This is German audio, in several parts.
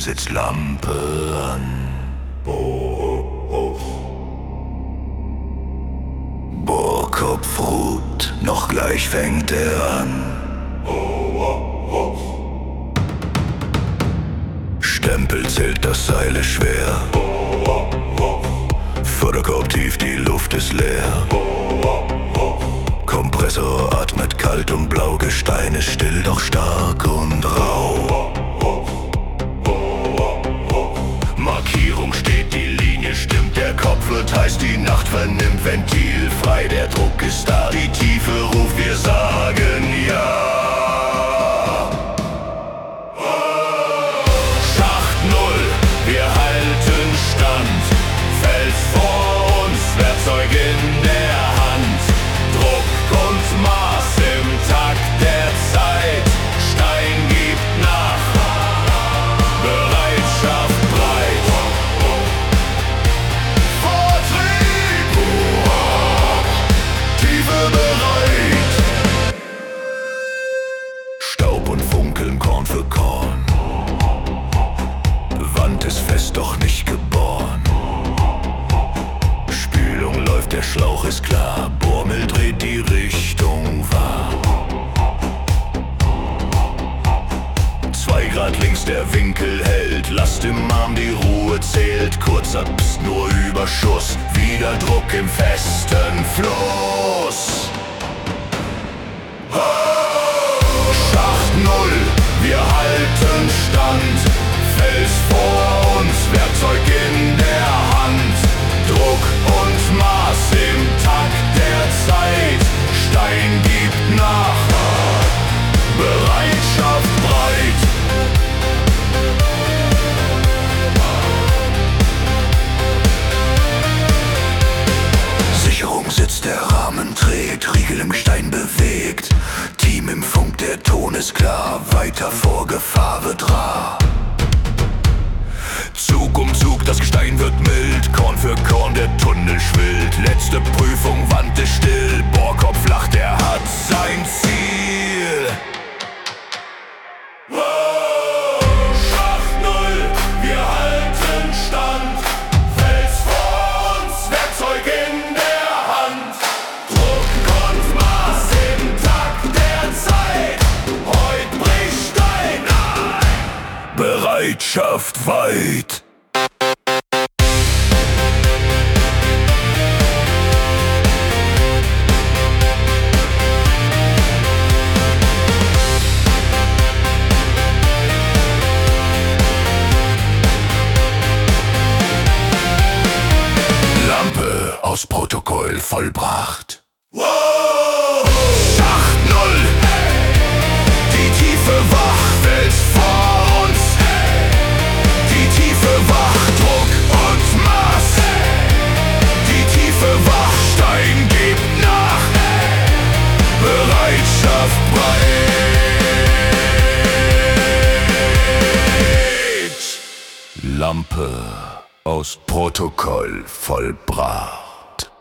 Sitzlampe an. Bohrkopf ruht, noch gleich fängt er an. Stempel zählt, das Seil ist schwer. Förderkorb tief, die Luft ist leer. Kompressor atmet kalt und blau, Gestein ist still, doch stark und rau. Markierung steht, die Linie stimmt, der Kopf wird heiß, die Nacht vernimmt, Ventil frei, der Druck ist da, die Tiefe ruft, wir sagen ja. Schacht null, wir halten Stand, Fels vor uns, Werkzeug in der Hand, Druck und Maß im Takt der Zeit, Stein gibt nach, Bereitschaft breit, Vortrieb, Tiefe bereit, Staub und Funkeln, Korn für Korn, Wand ist fest, doch nicht geboren. Spülung läuft, der Schlauch ist klar, Bohrmüll dreht, die Richtung wahr. 2 Grad links, der Winkel hält, Last im Arm, die Ruhe zählt, kurzer Psst, nur Überschuss, wieder Druck im festen Fluss. Schacht null, wir halten Stand, Fels vor uns, Werkzeug in der Hand, Druck und Maß im Takt der Zeit, Stein gibt nach, Bereitschaft breit. Sicherung sitzt, der Rahmen trägt, Riegel im Gestein bewegt, Team im Funk, der Ton ist klar, weiter vor Gefahr wird rar. Zug um Zug, das Gestein wird mild, Korn für Korn, der Tunnel schwillt, letzte Prüfung, Wand ist still, Bohrkopf lacht, er hat sein Ziel. Schacht null, wir halten Stand, Fels vor uns, Werkzeug in der Hand, Druck und Maß im Takt der Zeit, heut bricht Stein ein, Bereitschaft weit. Lampe aus Protokoll vollbracht. Schacht null, die Tiefe wach, Fels vor uns, die Tiefe wach, Druck und Maß, die Tiefe wach, Stein gibt nach, Bereitschaft breit. Lampe aus Protokoll vollbracht.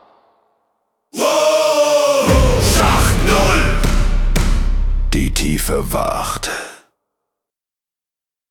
Schacht null, die Tiefe wacht.